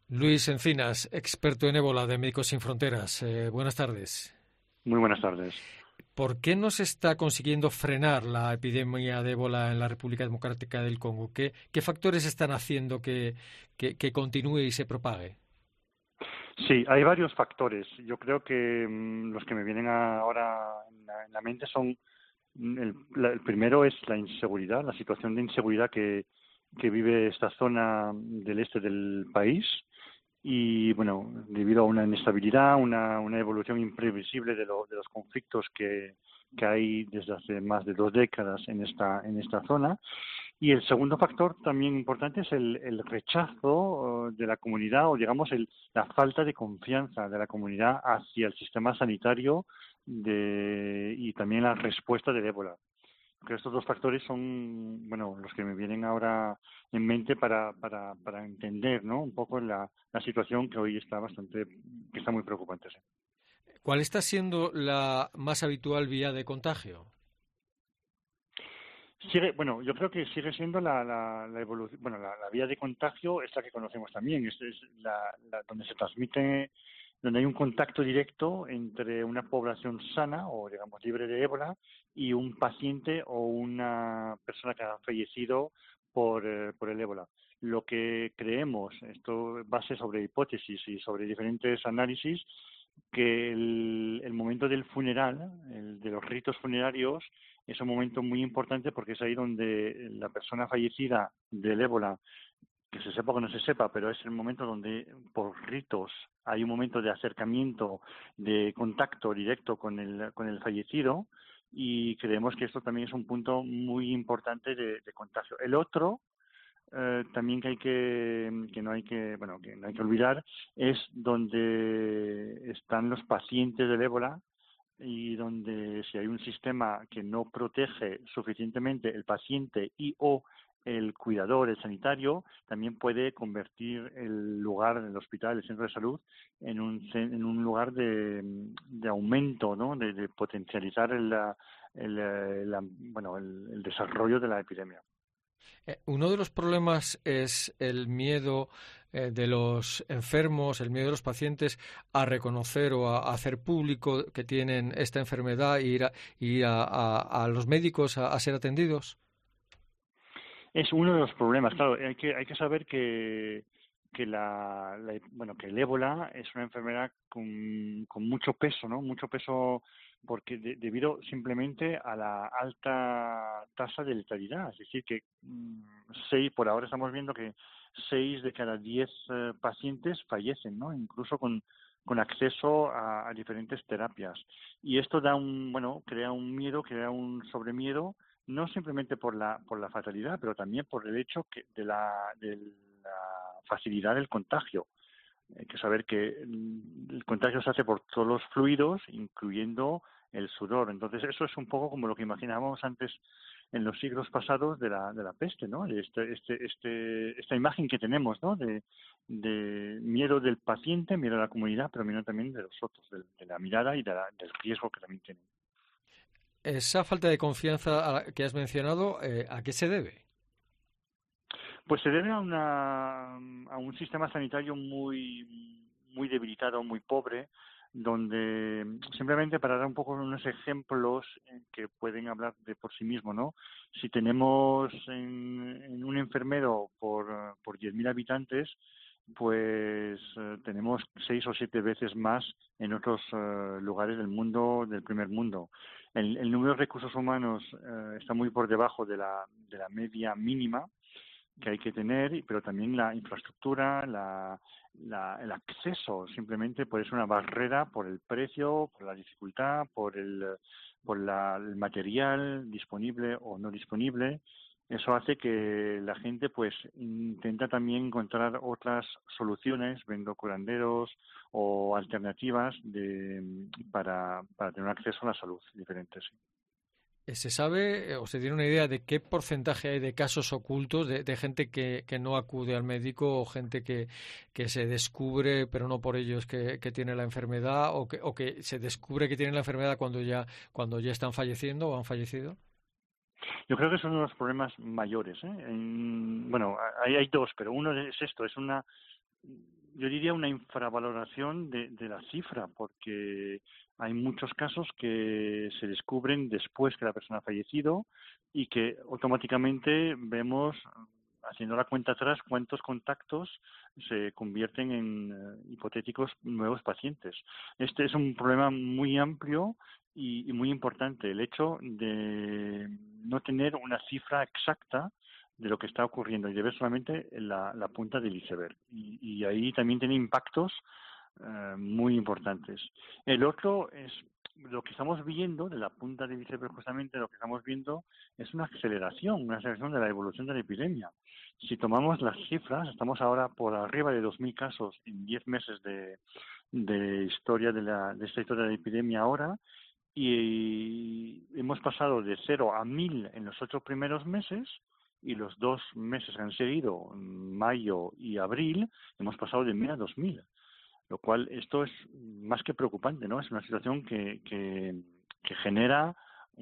Luis Encinas, experto en ébola de Médicos Sin Fronteras. Buenas tardes. Muy buenas tardes. ¿Por qué no se está consiguiendo frenar la epidemia de ébola en la República Democrática del Congo? ¿Qué factores están haciendo que continúe y se propague? Sí, hay varios factores. Yo creo que los que me vienen ahora en la mente son, el primero es la inseguridad, la situación de inseguridad que vive esta zona del este del país. Y bueno, debido a una inestabilidad, una evolución imprevisible de los conflictos que hay desde hace más de 2 décadas en esta zona. Y el segundo factor también importante es el rechazo de la comunidad o, digamos, la falta de confianza de la comunidad hacia el sistema sanitario y también la respuesta del ébola. Creo que estos dos factores son, bueno, los que me vienen ahora en mente para entender, ¿no? Un poco la situación que hoy que está muy preocupante. Sí. ¿Cuál está siendo la más habitual vía de contagio? Bueno, yo creo que sigue siendo la evolución, bueno, la vía de contagio es la que conocemos también, es donde se transmite, donde hay un contacto directo entre una población sana o, digamos, libre de ébola y un paciente o una persona que ha fallecido por el ébola. Lo que creemos, esto base sobre hipótesis y sobre diferentes análisis, que el momento del funeral, el de los ritos funerarios, es un momento muy importante porque es ahí donde la persona fallecida del ébola, que se sepa o que no se sepa, pero es el momento donde por ritos hay un momento de acercamiento, de contacto directo con el fallecido, y creemos que esto también es un punto muy importante de contagio. El otro también que no hay que, bueno, que no hay que olvidar es donde están los pacientes del ébola y donde si hay un sistema que no protege suficientemente el paciente y o el cuidador, el sanitario, también puede convertir el lugar, el hospital, el centro de salud, en un lugar de aumento, ¿no? De potencializar el desarrollo de la epidemia. Uno de los problemas es el miedo de los enfermos, el miedo de los pacientes a reconocer o a hacer público que tienen esta enfermedad e ir a los médicos a ser atendidos. Es uno de los problemas, claro, hay que saber que bueno, que el ébola es una enfermedad con mucho peso, ¿no? Mucho peso porque debido simplemente a la alta tasa de letalidad, es decir, que por ahora estamos viendo que 6 de cada 10 pacientes fallecen, ¿no? Incluso con acceso a diferentes terapias. Y esto bueno, crea un miedo, crea un sobremiedo no simplemente por la fatalidad, pero también por el hecho de la facilidad del contagio. Hay que saber que el contagio se hace por todos los fluidos, incluyendo el sudor. Entonces, eso es un poco como lo que imaginábamos antes en los siglos pasados de la peste, ¿no? Esta imagen que tenemos, ¿no? De miedo del paciente, miedo a la comunidad, pero miedo también de los otros, de la mirada y del riesgo que también tienen. Esa falta de confianza que has mencionado, ¿a qué se debe? Pues se debe a un sistema sanitario muy debilitado, muy pobre, donde simplemente para dar un poco unos ejemplos que pueden hablar de por sí mismo, ¿no? Si tenemos en un enfermero por 10.000 habitantes, pues tenemos 6 o 7 veces más en otros lugares del mundo, del primer mundo. El número de recursos humanos está muy por debajo de la media mínima que hay que tener, pero también la infraestructura, el acceso simplemente puede ser una barrera por el precio, por la dificultad, el material disponible o no disponible. Eso hace que la gente pues intenta también encontrar otras soluciones, vendo curanderos o alternativas para tener acceso a la salud diferentes. Sí. ¿Se sabe o se tiene una idea de qué porcentaje hay de casos ocultos de gente que no acude al médico o gente que se descubre, pero no por ellos, que tiene la enfermedad o que se descubre que tiene la enfermedad cuando ya están falleciendo o han fallecido? Yo creo que es uno de los problemas mayores. Bueno, hay dos, pero uno es esto, es yo diría una infravaloración de la cifra, porque hay muchos casos que se descubren después que la persona ha fallecido y que automáticamente vemos, haciendo la cuenta atrás, cuántos contactos se convierten en hipotéticos nuevos pacientes. Este es un problema muy amplio y muy importante, el hecho de no tener una cifra exacta de lo que está ocurriendo y de ver solamente la punta del iceberg. Y ahí también tiene impactos muy importantes. El otro es lo que estamos viendo de la punta del iceberg, justamente lo que estamos viendo es una aceleración de la evolución de la epidemia. Si tomamos las cifras, estamos ahora por arriba de 2.000 casos en 10 meses de historia de esta historia de la epidemia ahora, y hemos pasado de 0 a 1.000 en los 8 primeros meses, y los 2 meses que han seguido, mayo y abril, hemos pasado de 1.000 a 2.000, lo cual esto es más que preocupante, ¿no? Es una situación que genera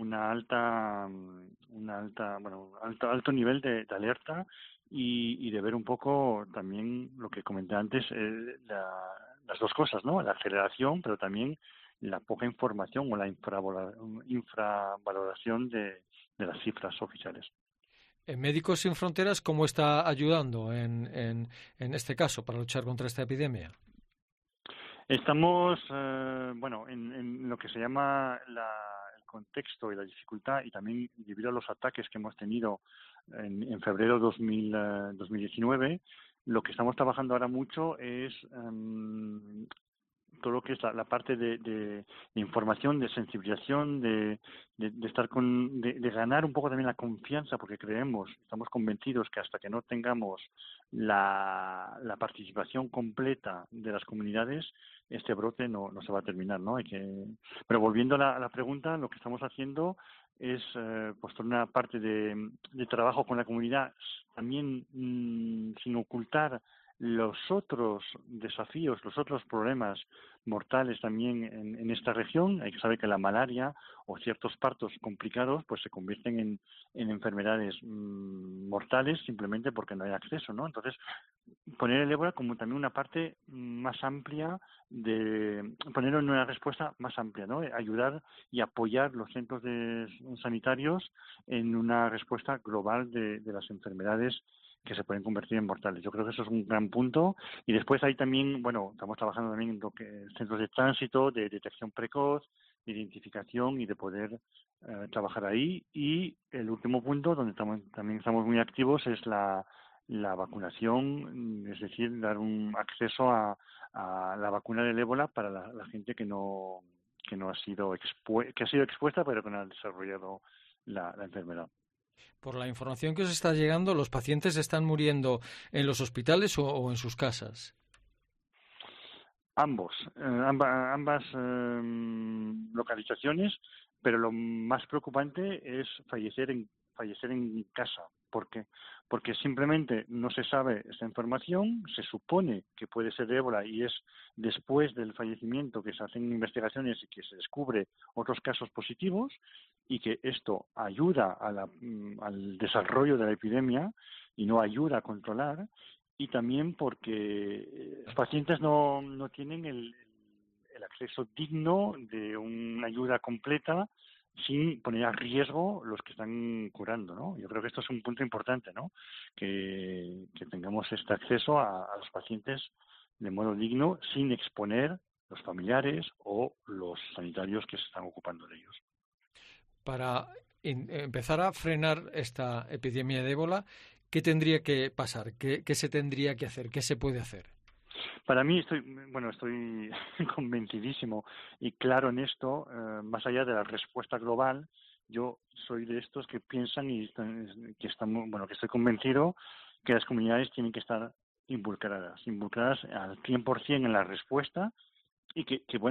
alto nivel de alerta y de ver un poco también lo que comenté antes, las dos cosas, ¿no? La aceleración, pero también la poca información o la infravaloración de las cifras oficiales. Médicos Sin Fronteras, ¿cómo está ayudando en este caso para luchar contra esta epidemia? Estamos, en lo que se llama el contexto y la dificultad, y también debido a los ataques que hemos tenido en febrero 2019, lo que estamos trabajando ahora mucho es todo lo que es la parte de información, de sensibilización, de estar de ganar un poco también la confianza, porque estamos convencidos que hasta que no tengamos la participación completa de las comunidades, este brote no se va a terminar, ¿no? Pero volviendo a la pregunta, lo que estamos haciendo es pues toda una parte de trabajo con la comunidad, también sin ocultar los otros desafíos, los otros problemas mortales también en esta región. Hay que saber que la malaria o ciertos partos complicados pues se convierten en enfermedades mortales simplemente porque no hay acceso, ¿no? Entonces, poner el ébola como también una parte más amplia, ponerlo en una respuesta más amplia, ¿no? Ayudar y apoyar los centros sanitarios en una respuesta global de las enfermedades que se pueden convertir en mortales. Yo creo que eso es un gran punto. Y después hay también, estamos trabajando también en lo que centros de tránsito, de detección precoz, de identificación y de poder trabajar ahí. Y el último punto, donde también estamos muy activos, es la vacunación, es decir, dar un acceso a la vacuna del ébola para la gente que no ha sido que ha sido expuesta pero que no ha desarrollado la enfermedad. Por la información que os está llegando, ¿los pacientes están muriendo en los hospitales o en sus casas? Ambas localizaciones, pero lo más preocupante es fallecer en casa. ¿Por qué? Porque simplemente no se sabe esta información, se supone que puede ser de ébola y es después del fallecimiento que se hacen investigaciones y que se descubre otros casos positivos, y que esto ayuda al desarrollo de la epidemia y no ayuda a controlar, y también porque los pacientes no tienen el acceso digno de una ayuda completa sin poner a riesgo los que están curando, ¿no? Yo creo que esto es un punto importante, ¿no? Que tengamos este acceso a los pacientes de modo digno, sin exponer los familiares o los sanitarios que se están ocupando de ellos. Para empezar a frenar esta epidemia de ébola, ¿qué tendría que pasar? ¿Qué se tendría que hacer? ¿Qué se puede hacer? Para mí estoy convencidísimo y claro en esto, más allá de la respuesta global. Yo soy de estos que piensan que estoy convencido que las comunidades tienen que estar involucradas al 100% en la respuesta, y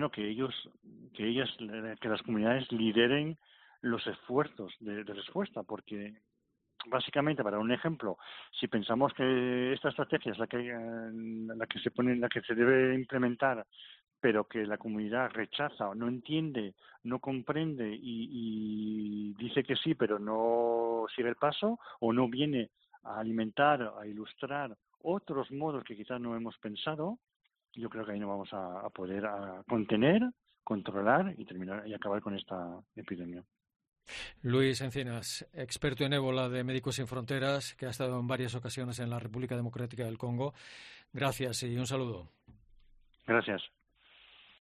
que las comunidades lideren los esfuerzos de respuesta, porque básicamente, para un ejemplo, si pensamos que esta estrategia es la que se debe implementar, pero que la comunidad rechaza o no entiende, no comprende y dice que sí, pero no sigue el paso o no viene a alimentar, a ilustrar otros modos que quizás no hemos pensado, yo creo que ahí no vamos a poder contener, controlar y terminar y acabar con esta epidemia. Luis Encinas, experto en ébola de Médicos Sin Fronteras, que ha estado en varias ocasiones en la República Democrática del Congo. Gracias y un saludo. Gracias.